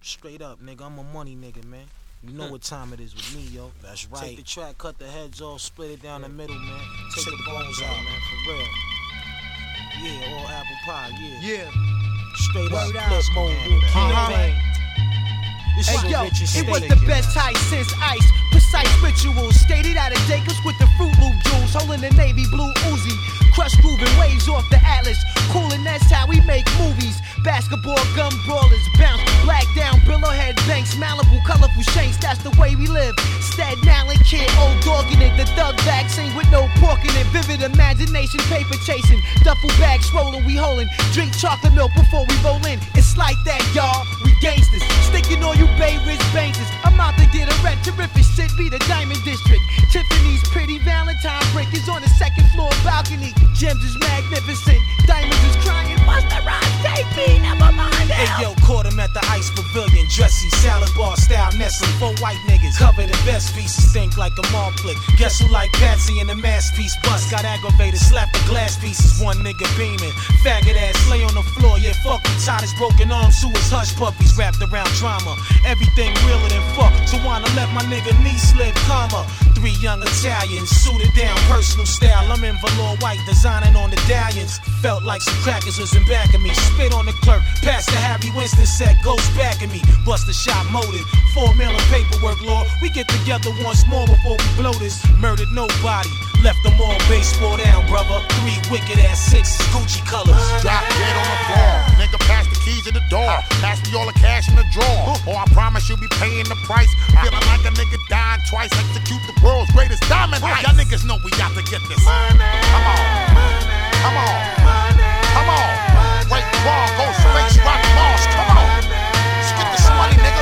Straight up, nigga. I'm a money nigga, man. You know what time it is with me, yo. That's right. Take the track, cut the heads off, split it down the middle, man. Take the bones out, man, for real. Yeah, all apple pie, yeah. Straight up, clip mode, campaign. Hey yo, it was the best heist since ice. Precise rituals, stated out of Jacobs with the Fruit Loop jewels, holding the navy blue Uzi. Crush grooving waves off the Atlas, cool and that's how we make movies. Basketball gun brawlers, bounce, black down, billowhead banks, Malibu, colorful shanks, that's the way we live. Staten Island kid, old dog in it, the thug vaccine with no pork in it. Vivid imagination, paper chasing, duffel bag swollen, we holding. Drink chocolate milk before we roll in. It's like that, y'all, we gangsters, sticking on you Bay Ridge bankers. I'm out to get a rent, terrific shit, be the Diamond District. Tiffany's pretty Valentine breakers on the second floor balcony. Gems is magnificent, diamonds is crying. Busta Rhymes, take me, never mind. Hey yo, caught him at the Ice Pavilion, dressy salad bar style Nestle. 4 white niggas covered in best pieces, think like a mall flick. Guess who like Patsy in the masterpiece bust? Got aggravated, slapped the glass pieces. One nigga beaming, faggot ass lay on the floor. Yeah, fuck you, tied his broken arms to his hush puppies wrapped around trauma. Everything realer than fuck. So wanna let my nigga knee slip, comma. 3 young Italians, suited down, personal style. I'm in velour white, designing on the dallions. Felt like some crackers was in back of me. Spit on the clerk, past the Harry Winston set, ghost back at me. Bust the shot motive, 4 million paperwork, Lord. We get together once more before we blow this. Murdered nobody, left them all baseball down, brother. 3 wicked ass 6s, Gucci colors. Drop dead on the floor, nigga pass the keys to the door. Pass me all the cash in the drawer, or I promise you'll be paying the price. Feeling like a nigga dying twice, execute the world's greatest diamond heist. Y'all niggas know we got to get this. Come on, come on, come on. Break the wall, go space, rock Mars. Come on, let's get this money, nigga.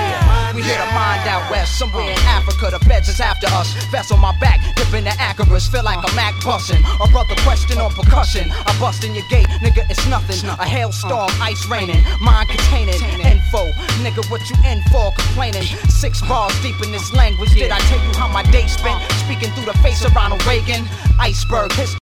We hit a mind out west, somewhere in Africa. The feds is after us. Vest on my back, dipping the Acarus. Feel like a Mac bussin'. A brother question on percussion. I bust in your gate, nigga, it's nothing. A hailstorm, ice raining, mind containing. Info, nigga, what you in for? Complaining. 6 bars deep in this language. Did I tell you how my day spent? Speaking through the face of Ronald Reagan. Iceberg history.